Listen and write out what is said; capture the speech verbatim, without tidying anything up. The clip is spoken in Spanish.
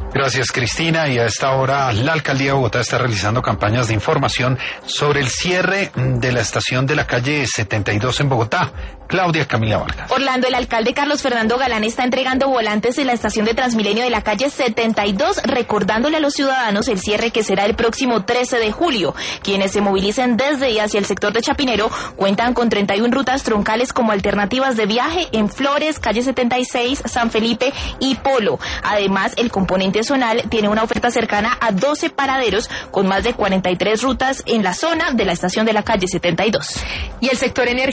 Gracias, Cristina. Y a esta hora la Alcaldía de Bogotá está realizando campañas de información sobre el cierre de la estación de la calle setenta y dos en Bogotá. Claudia Camila Vargas. Orlando, el alcalde Carlos Fernando Galán está entregando volantes de la estación de Transmilenio de la calle setenta y dos, recordándole a los ciudadanos el cierre que será el próximo trece de julio. Quienes se movilicen desde y hacia el sector de Chapinero cuentan con treinta y una rutas troncales como alternativas de viaje en Flores, calle setenta y seis, San Felipe y Polo. Además, el componente zonal tiene una oferta cercana a doce paraderos con más de cuarenta y tres rutas en la zona de la estación de la calle setenta y dos. Y el sector energético